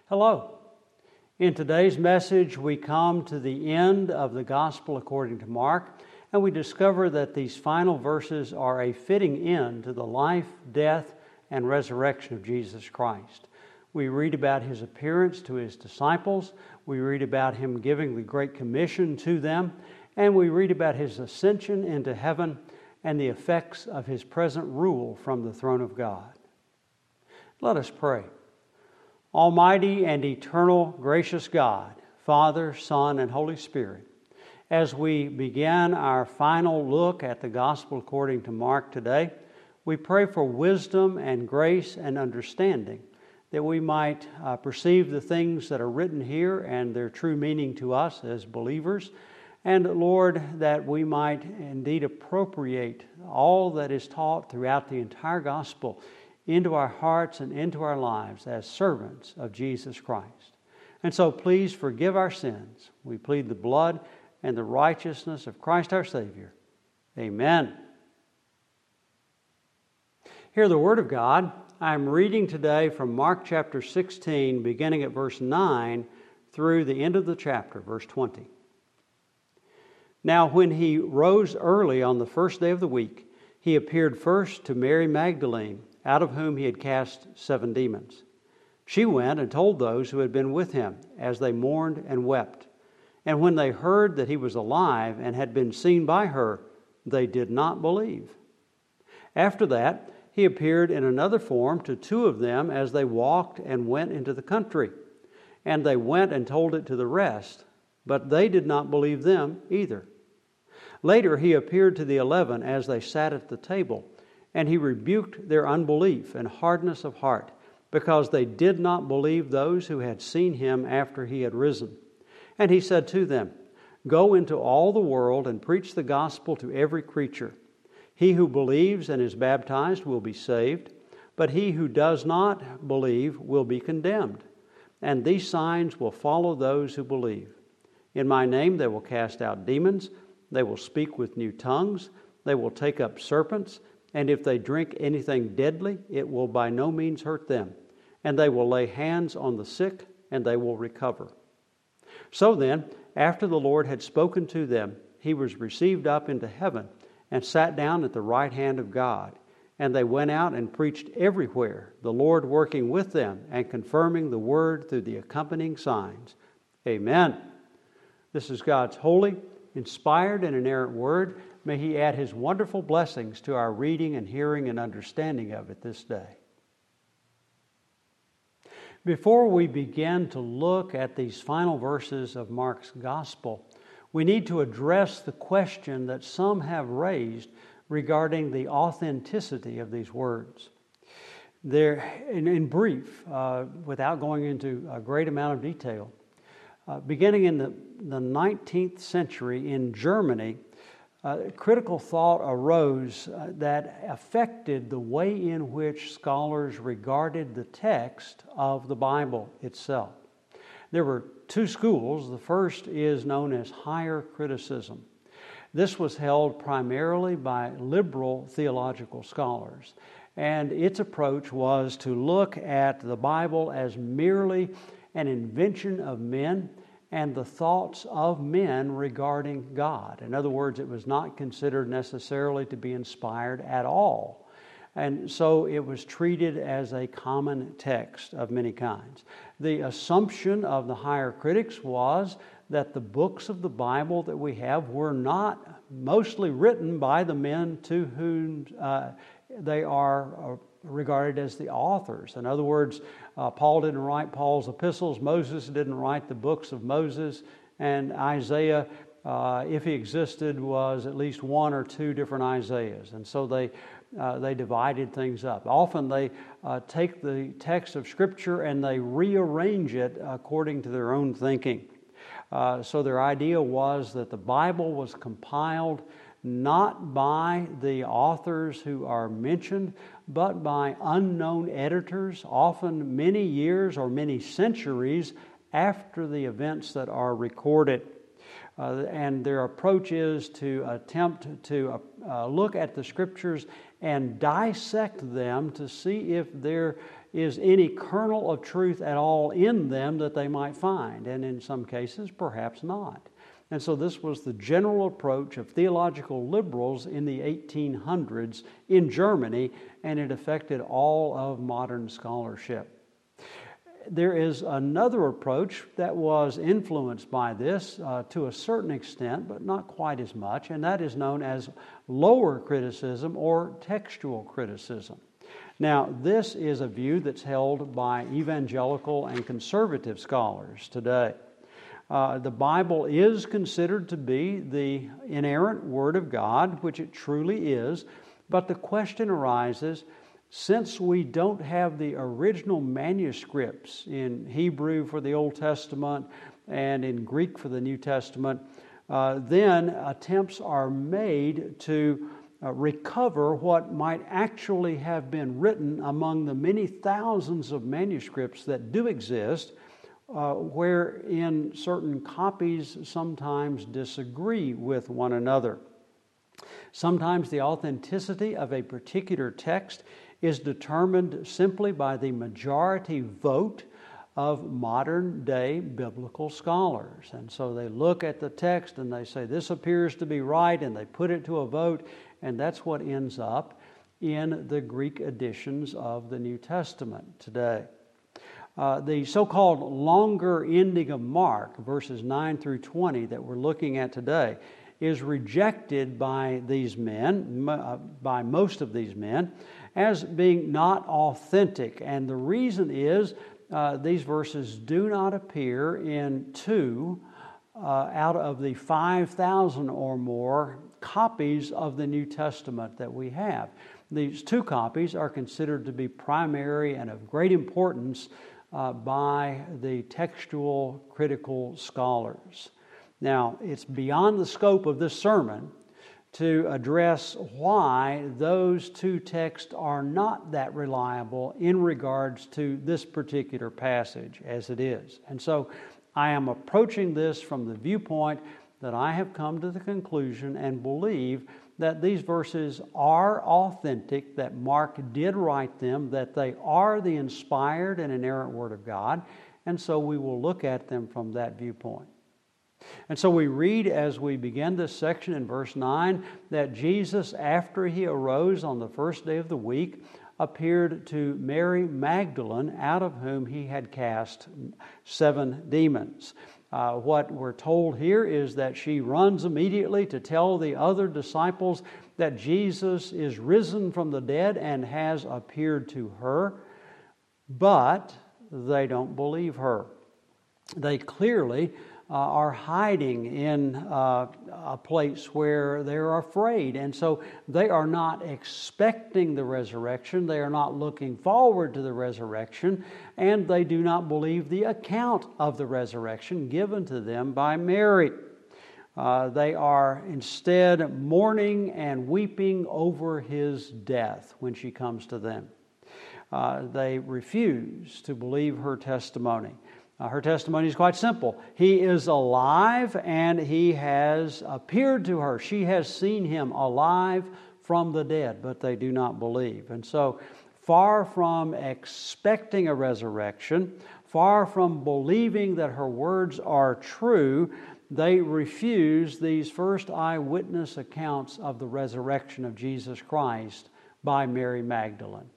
Hello. In today's message, we come to the end of the Gospel according to Mark, and we discover that these final verses are a fitting end to the life, death, and resurrection of Jesus Christ. We read about His appearance to His disciples, we read about Him giving the Great Commission to them, and we read about His ascension into heaven and the effects of His present rule from the throne of God. Let us pray. Almighty and eternal, gracious God, Father, Son, and Holy Spirit, as we begin our final look at the Gospel according to Mark today, we pray for wisdom and grace and understanding, that we might perceive the things that are written here and their true meaning to us as believers, and Lord, that we might indeed appropriate all that is taught throughout the entire Gospel into our hearts and into our lives as servants of Jesus Christ. And so please forgive our sins. We plead the blood and the righteousness of Christ our Savior. Amen. Hear the Word of God. I'm reading today from Mark chapter 16, beginning at verse 9 through the end of the chapter, verse 20. Now when he rose early on the first day of the week, he appeared first to Mary Magdalene, out of whom he had cast 7 demons. She went and told those who had been with him, as they mourned and wept. And when they heard that he was alive and had been seen by her, they did not believe. After that, he appeared in another form to 2 of them as they walked and went into the country. And they went and told it to the rest, but they did not believe them either. Later he appeared to the 11 as they sat at the table, and he rebuked their unbelief and hardness of heart, because they did not believe those who had seen him after he had risen. And he said to them, "Go into all the world and preach the gospel to every creature. He who believes and is baptized will be saved, but he who does not believe will be condemned. And these signs will follow those who believe. In my name they will cast out demons, they will speak with new tongues, they will take up serpents, and if they drink anything deadly, it will by no means hurt them. And they will lay hands on the sick, and they will recover." So then, after the Lord had spoken to them, he was received up into heaven and sat down at the right hand of God. And they went out and preached everywhere, the Lord working with them and confirming the word through the accompanying signs. Amen. This is God's holy, inspired, and inerrant word. May He add His wonderful blessings to our reading and hearing and understanding of it this day. Before we begin to look at these final verses of Mark's Gospel, we need to address the question that some have raised regarding the authenticity of these words. In brief, without going into a great amount of detail, beginning in the 19th century in Germany, critical thought arose that affected the way in which scholars regarded the text of the Bible itself. There were 2 schools. The first is known as higher criticism. This was held primarily by liberal theological scholars, and its approach was to look at the Bible as merely an invention of men and the thoughts of men regarding God. In other words, it was not considered necessarily to be inspired at all. And so it was treated as a common text of many kinds. The assumption of the higher critics was that the books of the Bible that we have were not mostly written by the men to whom they are regarded as the authors. In other words, Paul didn't write Paul's epistles, Moses didn't write the books of Moses, and Isaiah, if he existed, was at least 1 or 2 different Isaiahs. And so they divided things up. Often they take the text of Scripture and they rearrange it according to their own thinking. So their idea was that the Bible was compiled not by the authors who are mentioned, but by unknown editors, often many years or many centuries after the events that are recorded. And their approach is to attempt to look at the Scriptures and dissect them to see if there is any kernel of truth at all in them that they might find, and in some cases, perhaps not. And so this was the general approach of theological liberals in the 1800s in Germany, and it affected all of modern scholarship. There is another approach that was influenced by this to a certain extent, but not quite as much, and that is known as lower criticism or textual criticism. Now, this is a view that's held by evangelical and conservative scholars today. The Bible is considered to be the inerrant Word of God, which it truly is, but the question arises, since we don't have the original manuscripts in Hebrew for the Old Testament and in Greek for the New Testament, then attempts are made to recover what might actually have been written among the many thousands of manuscripts that do exist, wherein certain copies sometimes disagree with one another. Sometimes the authenticity of a particular text is determined simply by the majority vote of modern-day biblical scholars. And so they look at the text and they say, this appears to be right, and they put it to a vote, and that's what ends up in the Greek editions of the New Testament today. The so-called longer ending of Mark, verses 9 through 20 that we're looking at today, is rejected by these men, by most of these men, as being not authentic. And the reason is these verses do not appear in 2 out of the 5,000 or more copies of the New Testament that we have. These 2 copies are considered to be primary and of great importance by the textual critical scholars. Now, it's beyond the scope of this sermon to address why those 2 texts are not that reliable in regards to this particular passage as it is. And so I am approaching this from the viewpoint that I have come to the conclusion and believe that these verses are authentic, that Mark did write them, that they are the inspired and inerrant Word of God, and so we will look at them from that viewpoint. And so we read as we begin this section in verse 9 that Jesus, after he arose on the first day of the week, appeared to Mary Magdalene, out of whom he had cast 7 demons. What we're told here is that she runs immediately to tell the other disciples that Jesus is risen from the dead and has appeared to her, but they don't believe her. They clearly are hiding in a place where they're afraid. And so they are not expecting the resurrection. They are not looking forward to the resurrection. And they do not believe the account of the resurrection given to them by Mary. They are instead mourning and weeping over his death when she comes to them. They refuse to believe her testimony. Her testimony is quite simple. He is alive and he has appeared to her. She has seen him alive from the dead, but they do not believe. And so, far from expecting a resurrection, far from believing that her words are true, they refuse these first eyewitness accounts of the resurrection of Jesus Christ by Mary Magdalene.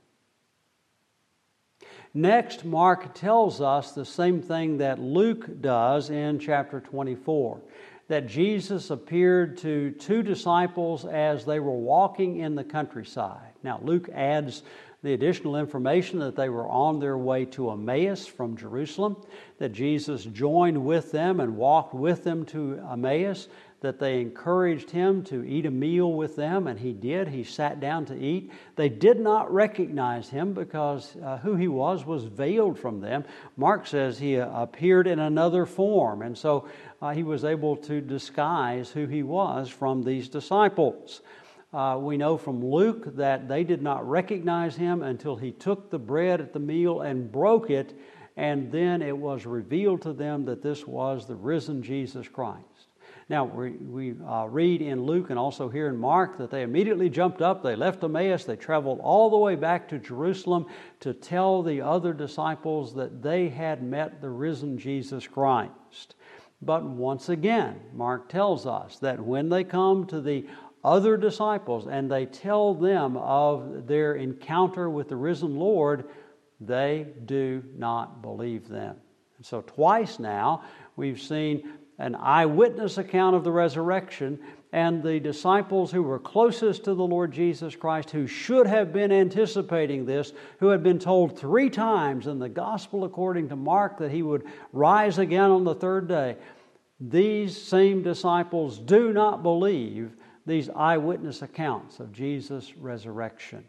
Next, Mark tells us the same thing that Luke does in chapter 24, that Jesus appeared to 2 disciples as they were walking in the countryside. Now, Luke adds the additional information that they were on their way to Emmaus from Jerusalem, that Jesus joined with them and walked with them to Emmaus, that they encouraged him to eat a meal with them, and he did. He sat down to eat. They did not recognize him because who he was veiled from them. Mark says he appeared in another form, and so he was able to disguise who he was from these disciples. We know from Luke that they did not recognize him until he took the bread at the meal and broke it, and then it was revealed to them that this was the risen Jesus Christ. Now, we read in Luke and also here in Mark that they immediately jumped up, they left Emmaus, they traveled all the way back to Jerusalem to tell the other disciples that they had met the risen Jesus Christ. But once again, Mark tells us that when they come to the other disciples and they tell them of their encounter with the risen Lord, they do not believe them. And so twice now we've seen an eyewitness account of the resurrection, and the disciples who were closest to the Lord Jesus Christ, who should have been anticipating this, who had been told 3 times in the Gospel according to Mark that He would rise again on the 3rd day, these same disciples do not believe these eyewitness accounts of Jesus' resurrection.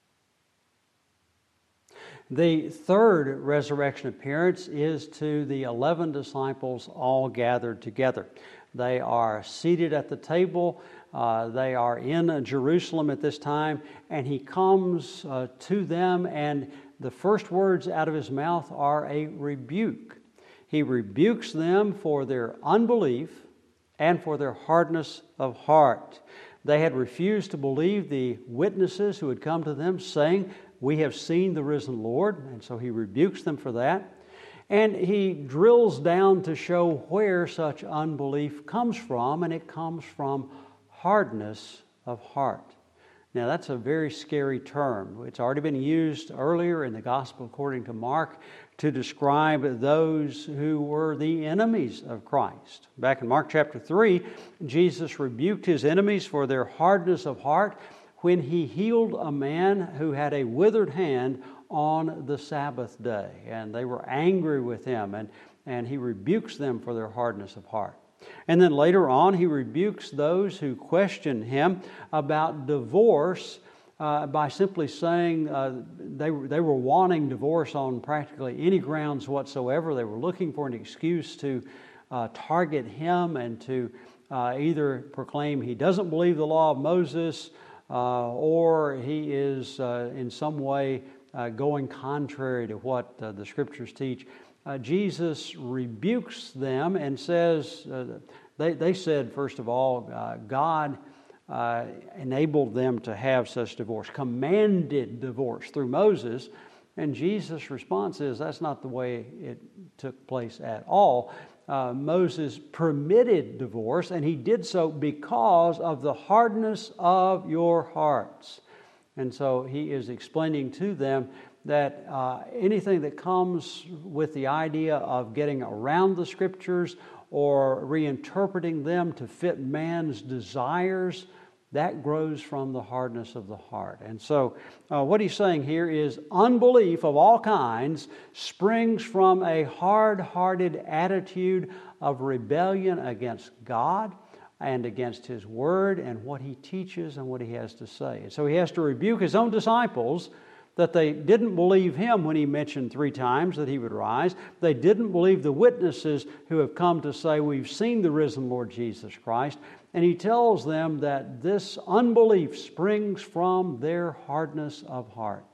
The third resurrection appearance is to the 11 disciples all gathered together. They are seated at the table. They are in Jerusalem at this time, and He comes to them, and the first words out of His mouth are a rebuke. He rebukes them for their unbelief and for their hardness of heart. They had refused to believe the witnesses who had come to them saying, "We have seen the risen Lord," and so He rebukes them for that. And He drills down to show where such unbelief comes from, and it comes from hardness of heart. Now that's a very scary term. It's already been used earlier in the Gospel according to Mark to describe those who were the enemies of Christ. Back in Mark chapter 3, Jesus rebuked His enemies for their hardness of heart when He healed a man who had a withered hand on the Sabbath day. And they were angry with Him, and He rebukes them for their hardness of heart. And then later on, He rebukes those who question Him about divorce by simply saying they were wanting divorce on practically any grounds whatsoever. They were looking for an excuse to target Him and to either proclaim He doesn't believe the law of Moses or He is in some way going contrary to what the Scriptures teach. Jesus rebukes them and says, they said, first of all, God enabled them to have such divorce, commanded divorce through Moses. And Jesus' response is, that's not the way it took place at all. Moses permitted divorce, and He did so because of the hardness of your hearts. And so He is explaining to them that anything that comes with the idea of getting around the Scriptures or reinterpreting them to fit man's desires, that grows from the hardness of the heart. And so what He's saying here is unbelief of all kinds springs from a hard-hearted attitude of rebellion against God and against His Word and what He teaches and what He has to say. And so He has to rebuke His own disciples that they didn't believe Him when He mentioned 3 times that He would rise. They didn't believe the witnesses who have come to say, we've seen the risen Lord Jesus Christ. And He tells them that this unbelief springs from their hardness of heart.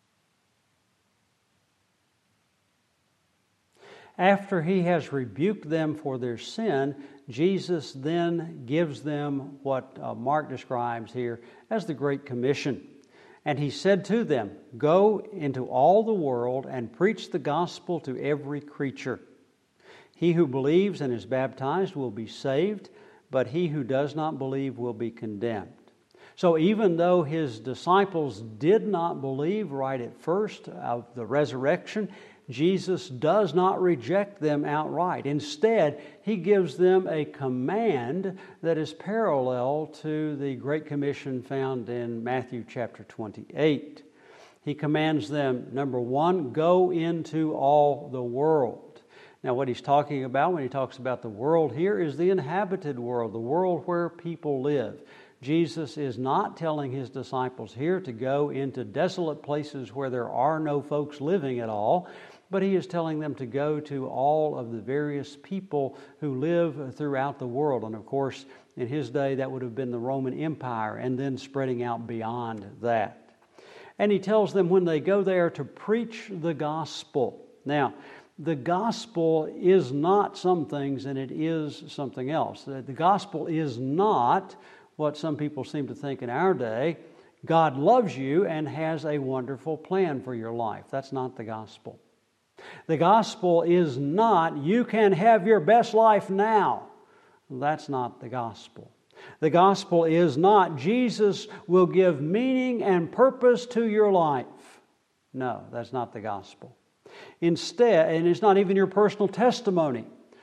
After He has rebuked them for their sin, Jesus then gives them what Mark describes here as the Great Commission. And He said to them, "Go into all the world and preach the gospel to every creature. He who believes and is baptized will be saved, but he who does not believe will be condemned." So even though His disciples did not believe right at first of the resurrection, Jesus does not reject them outright. Instead, He gives them a command that is parallel to the Great Commission found in Matthew chapter 28. He commands them, number 1, go into all the world. Now, what He's talking about when He talks about the world here is the inhabited world, the world where people live. Jesus is not telling His disciples here to go into desolate places where there are no folks living at all, but He is telling them to go to all of the various people who live throughout the world. And of course, in His day, that would have been the Roman Empire, and then spreading out beyond that. And He tells them when they go there to preach the gospel. Now, the gospel is not some things and it is something else. The gospel is not what some people seem to think in our day. God loves you and has a wonderful plan for your life. That's not the gospel. The gospel is not, you can have your best life now. That's not the gospel. The gospel is not, Jesus will give meaning and purpose to your life. No, that's not the gospel. Instead, and it's not even your personal testimony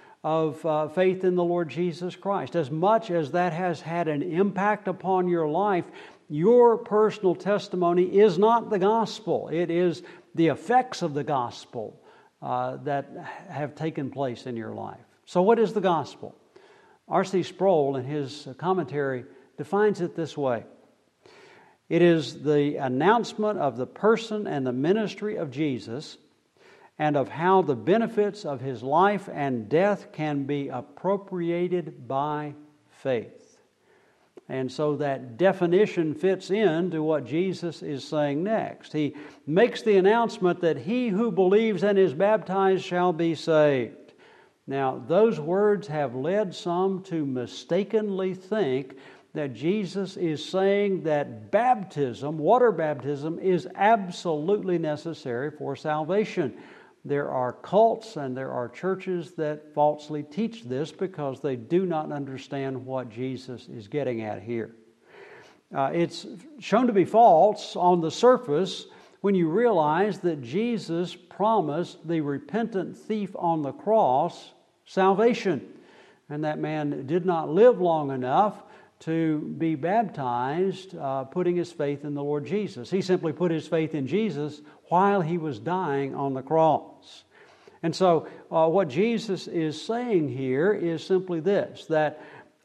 of faith in the Lord Jesus Christ. As much as that has had an impact upon your life, your personal testimony is not the gospel. It is the effects of the gospel that have taken place in your life. So what is the gospel? R.C. Sproul, in his commentary, defines it this way. It is the announcement of the person and the ministry of Jesus and of how the benefits of His life and death can be appropriated by faith. And so that definition fits into what Jesus is saying next. He makes the announcement that he who believes and is baptized shall be saved. Now, those words have led some to mistakenly think that Jesus is saying that baptism, water baptism, is absolutely necessary for salvation. There are cults and there are churches that falsely teach this because they do not understand what Jesus is getting at here. It's shown to be false on the surface when you realize that Jesus promised the repentant thief on the cross salvation. And that man did not live long enough to be baptized, putting his faith in the Lord Jesus. He simply put his faith in Jesus while he was dying on the cross. And so what Jesus is saying here is simply this, that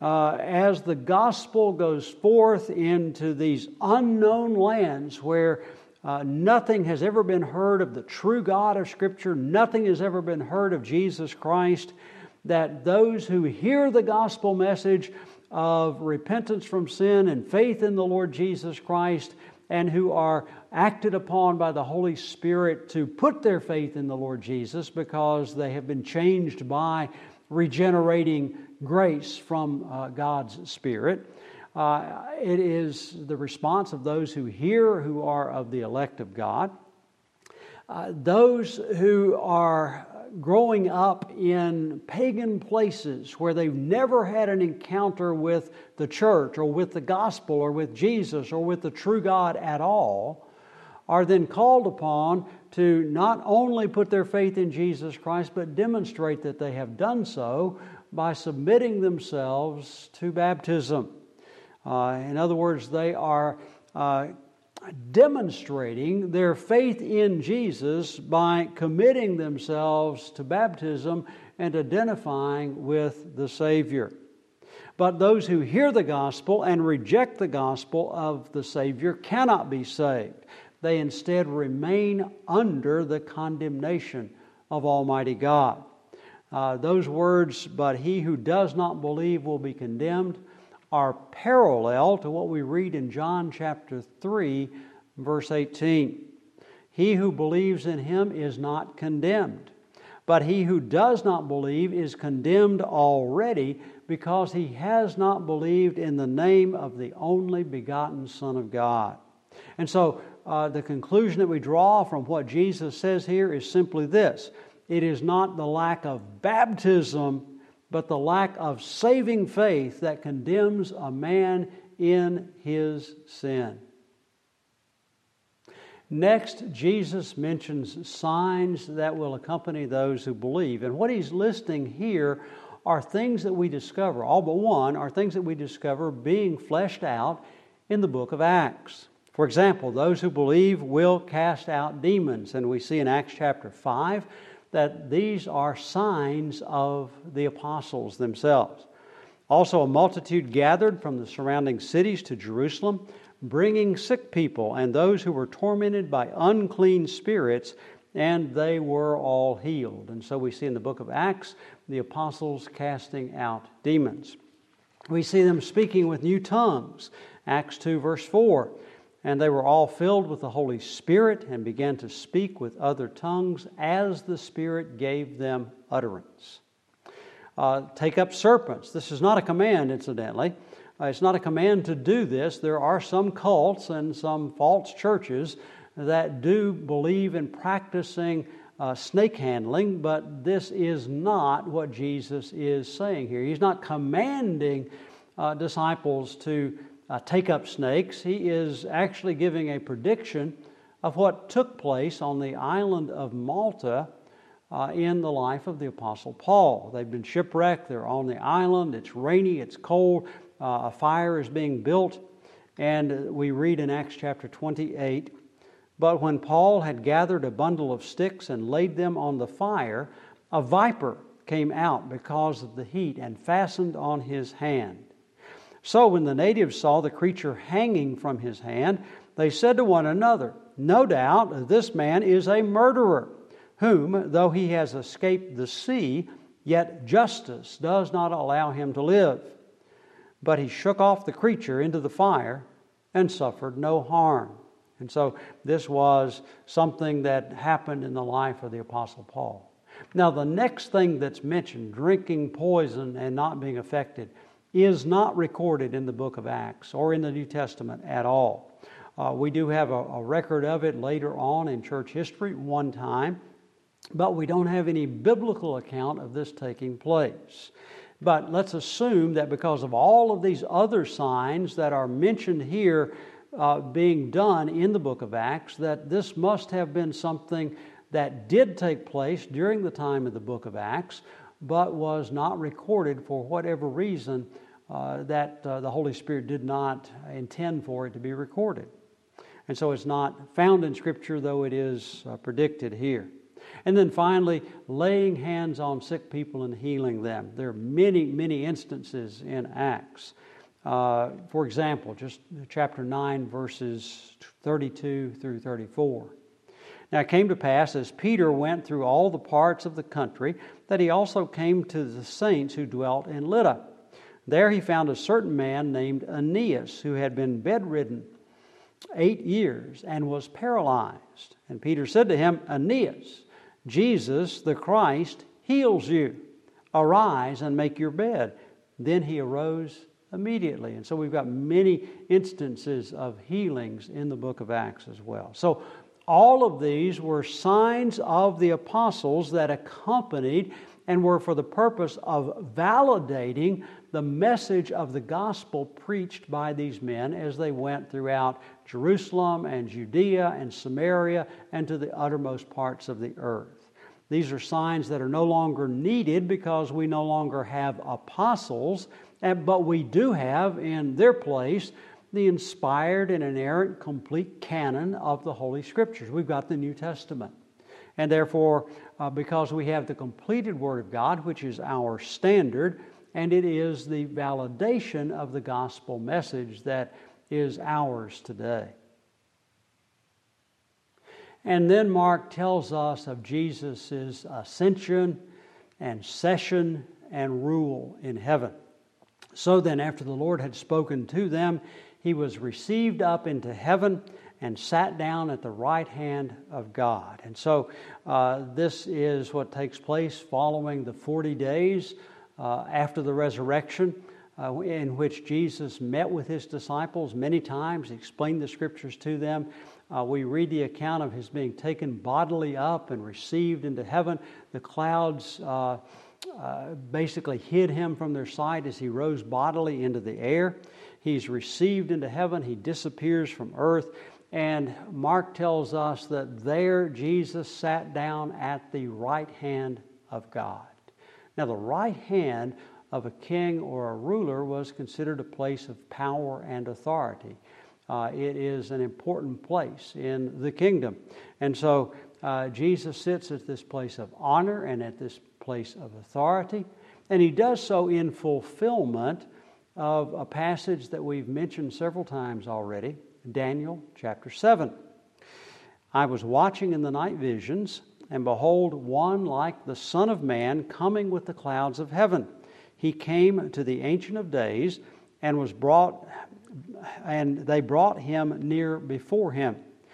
as the gospel goes forth into these unknown lands where nothing has ever been heard of the true God of Scripture, nothing has ever been heard of Jesus Christ, that those who hear the gospel message of repentance from sin and faith in the Lord Jesus Christ, and who are acted upon by the Holy Spirit to put their faith in the Lord Jesus because they have been changed by regenerating grace from God's Spirit. It is the response of those who hear, who are of the elect of God. Those who are growing up in pagan places where they've never had an encounter with the church or with the gospel or with Jesus or with the true God at all, are then called upon to not only put their faith in Jesus Christ, but demonstrate that they have done so by submitting themselves to baptism. In other words, they are demonstrating their faith in Jesus by committing themselves to baptism and identifying with the Savior. But those who hear the gospel and reject the gospel of the Savior cannot be saved. They instead remain under the condemnation of Almighty God. Those words, "but he who does not believe will be condemned," are parallel to what we read in John chapter 3, verse 18. He who believes in Him is not condemned, but he who does not believe is condemned already because he has not believed in the name of the only begotten Son of God. And so the conclusion that we draw from what Jesus says here is simply this: it is not the lack of baptism but the lack of saving faith that condemns a man in his sin. Next, Jesus mentions signs that will accompany those who believe. And what He's listing here are things that we discover, all but one, are things that we discover being fleshed out in the book of Acts. For example, those who believe will cast out demons. And we see in Acts chapter 5 that these are signs of the apostles themselves. Also, a multitude gathered from the surrounding cities to Jerusalem, bringing sick people and those who were tormented by unclean spirits, and they were all healed. And so we see in the book of Acts the apostles casting out demons. We see them speaking with new tongues. Acts 2 verse 4. And they were all filled with the Holy Spirit and began to speak with other tongues as the Spirit gave them utterance. Take up serpents. This is not a command, incidentally. It's not a command to do this. There are some cults and some false churches that do believe in practicing snake handling, but this is not what Jesus is saying here. He's not commanding disciples to take up snakes. He is actually giving a prediction of what took place on the island of Malta in the life of the Apostle Paul. They've been shipwrecked. They're on the island. It's rainy. It's cold. A fire is being built. And we read in Acts chapter 28, "But when Paul had gathered a bundle of sticks and laid them on the fire, a viper came out because of the heat and fastened on his hand. So when the natives saw the creature hanging from his hand, they said to one another, 'No doubt this man is a murderer, whom, though he has escaped the sea, yet justice does not allow him to live.' But he shook off the creature into the fire and suffered no harm." And so this was something that happened in the life of the Apostle Paul. Now the next thing that's mentioned, drinking poison and not being affected, is not recorded in the book of Acts or in the New Testament at all. We do have a record of it later on in church history one time, but we don't have any biblical account of this taking place. But let's assume that because of all of these other signs that are mentioned here being done in the book of Acts, that this must have been something that did take place during the time of the book of Acts, but was not recorded for whatever reason that the Holy Spirit did not intend for it to be recorded. And so it's not found in Scripture, though it is predicted here. And then finally, laying hands on sick people and healing them. There are many, many instances in Acts. For example, just chapter 9, verses 32 through 34. "Now it came to pass, as Peter went through all the parts of the country, that he also came to the saints who dwelt in Lydda. There he found a certain man named Aeneas, who had been bedridden 8 years and was paralyzed. And Peter said to him, 'Aeneas, Jesus the Christ heals you. Arise and make your bed.' Then he arose immediately." And so we've got many instances of healings in the book of Acts as well. So all of these were signs of the apostles that accompanied and were for the purpose of validating the message of the gospel preached by these men as they went throughout Jerusalem and Judea and Samaria and to the uttermost parts of the earth. These are signs that are no longer needed because we no longer have apostles, but we do have in their place the inspired and inerrant complete canon of the Holy Scriptures. We've got the New Testament. And therefore, because we have the completed Word of God, which is our standard, and it is the validation of the gospel message that is ours today. And then Mark tells us of Jesus' ascension and session and rule in heaven. "So then, after the Lord had spoken to them, he was received up into heaven and sat down at the right hand of God." And so this is what takes place following the 40 days after the resurrection, in which Jesus met with his disciples many times, explained the Scriptures to them. We read the account of his being taken bodily up and received into heaven. The clouds basically hid him from their sight as he rose bodily into the air. He's received into heaven. He disappears from earth. And Mark tells us that there Jesus sat down at the right hand of God. Now, the right hand of a king or a ruler was considered a place of power and authority. It is an important place in the kingdom. And so Jesus sits at this place of honor and at this place of authority. And he does so in fulfillment of a passage that we've mentioned several times already, Daniel chapter 7. "I was watching in the night visions, and behold, one like the Son of Man coming with the clouds of heaven. He came to the Ancient of Days and was brought and they brought him near before him.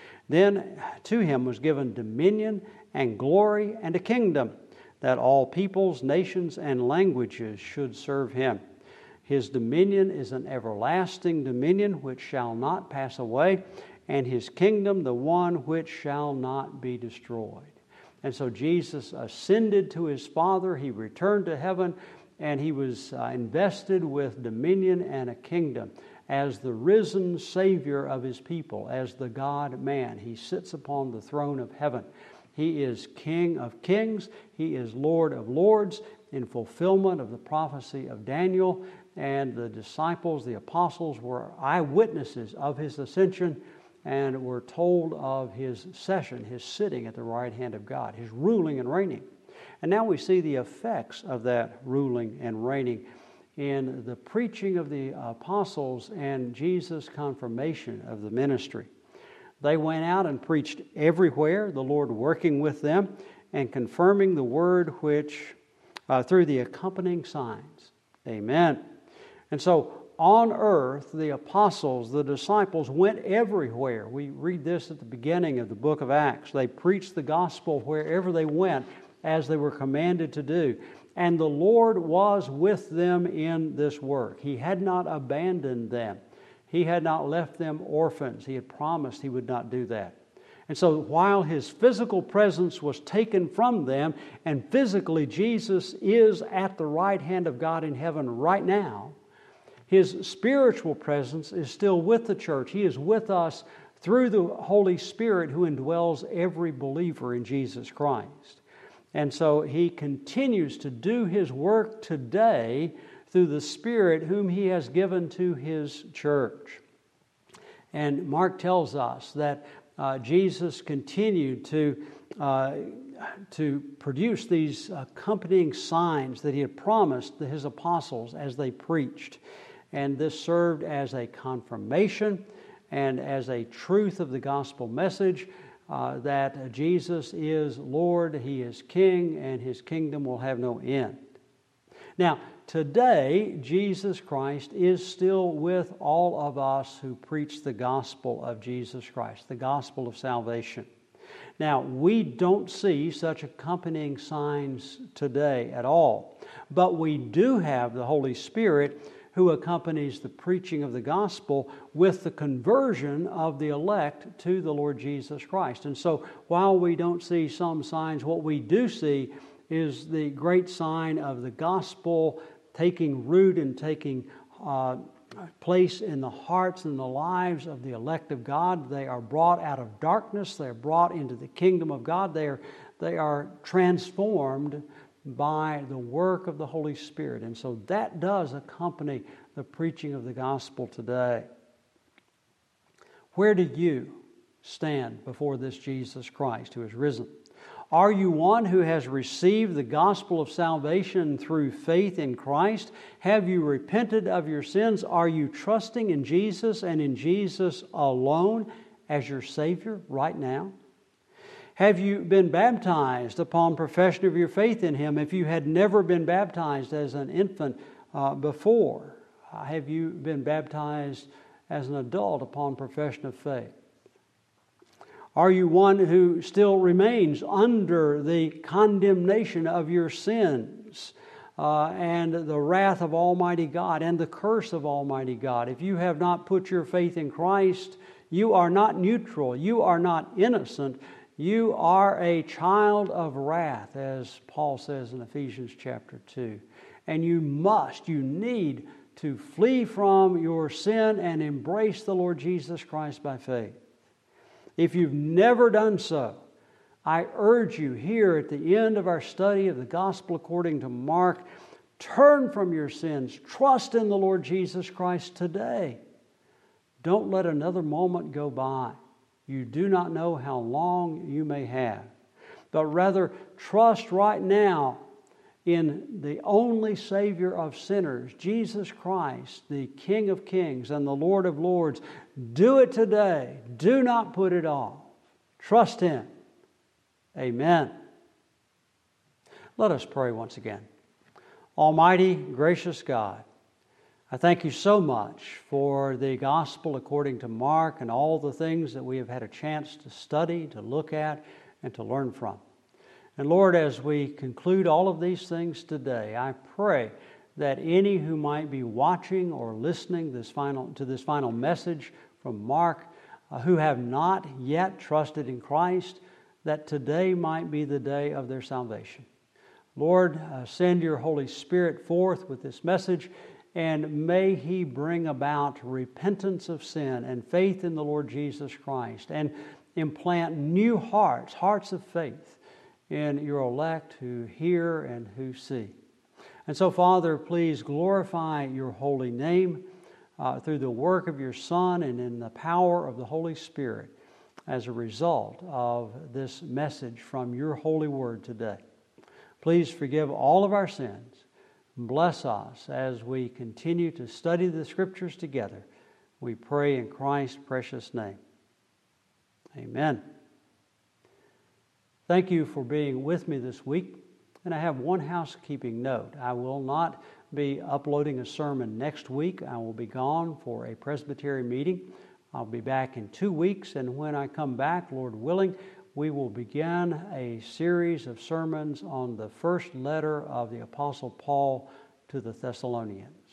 Then to him was given dominion and glory and a kingdom, that all peoples, nations, and languages should serve him. His dominion is an everlasting dominion which shall not pass away, and his kingdom the one which shall not be destroyed. And so Jesus ascended to his Father, he returned to heaven, and he was invested with dominion and a kingdom as the risen Savior of his people, as the God-man. He sits upon the throne of heaven. He is King of kings. He is Lord of lords in fulfillment of the prophecy of Daniel. And the disciples, the apostles, were eyewitnesses of his ascension and were told of his session, his sitting at the right hand of God, his ruling and reigning. And now we see the effects of that ruling and reigning in the preaching of the apostles and Jesus' confirmation of the ministry. They went out and preached everywhere, the Lord working with them and confirming the word which through the accompanying signs. Amen. And so on earth, the apostles, the disciples went everywhere. We read this at the beginning of the book of Acts. They preached the gospel wherever they went as they were commanded to do. And the Lord was with them in this work. He had not abandoned them. He had not left them orphans. He had promised He would not do that. And so while His physical presence was taken from them, and physically Jesus is at the right hand of God in heaven right now, His spiritual presence is still with the church. He is with us through the Holy Spirit who indwells every believer in Jesus Christ. And so He continues to do His work today through the Spirit whom He has given to His church. And Mark tells us that Jesus continued to produce these accompanying signs that He had promised to His apostles as they preached. And this served as a confirmation and as a truth of the gospel message that Jesus is Lord, He is King, and His kingdom will have no end. Now, today, Jesus Christ is still with all of us who preach the gospel of Jesus Christ, the gospel of salvation. Now, we don't see such accompanying signs today at all, but we do have the Holy Spirit who accompanies the preaching of the gospel with the conversion of the elect to the Lord Jesus Christ. And so while we don't see some signs, what we do see is the great sign of the gospel taking root and taking place in the hearts and the lives of the elect of God. They are brought out of darkness. They are brought into the kingdom of God. They are transformed by the work of the Holy Spirit. And so that does accompany the preaching of the gospel today. Where do you stand before this Jesus Christ who is risen? Are you one who has received the gospel of salvation through faith in Christ? Have you repented of your sins? Are you trusting in Jesus and in Jesus alone as your Savior right now? Have you been baptized upon profession of your faith in Him if you had never been baptized as an infant before? Have you been baptized as an adult upon profession of faith? Are you one who still remains under the condemnation of your sins and the wrath of Almighty God and the curse of Almighty God? If you have not put your faith in Christ, you are not neutral. You are not innocent. You are a child of wrath, as Paul says in Ephesians chapter 2. And you need to flee from your sin and embrace the Lord Jesus Christ by faith. If you've never done so, I urge you here at the end of our study of the Gospel according to Mark, turn from your sins, trust in the Lord Jesus Christ today. Don't let another moment go by. You do not know how long you may have, but rather trust right now in the only Savior of sinners, Jesus Christ, the King of kings and the Lord of lords. Do it today. Do not put it off. Trust Him. Amen. Let us pray once again. Almighty, gracious God, I thank you so much for the gospel according to Mark and all the things that we have had a chance to study, to look at, and to learn from. And Lord, as we conclude all of these things today, I pray that any who might be watching or listening to this final message from Mark, who have not yet trusted in Christ, that today might be the day of their salvation. Lord, send your Holy Spirit forth with this message, and may He bring about repentance of sin and faith in the Lord Jesus Christ, and implant new hearts of faith in your elect who hear and who see. And so, Father, please glorify your holy name through the work of your Son and in the power of the Holy Spirit as a result of this message from your holy word today. Please forgive all of our sins. Bless us as we continue to study the Scriptures together. We pray in Christ's precious name. Amen. Thank you for being with me this week. And I have one housekeeping note. I will not be uploading a sermon next week. I will be gone for a Presbytery meeting. I'll be back in 2 weeks, and when I come back, Lord willing, we will begin a series of sermons on the first letter of the Apostle Paul to the Thessalonians.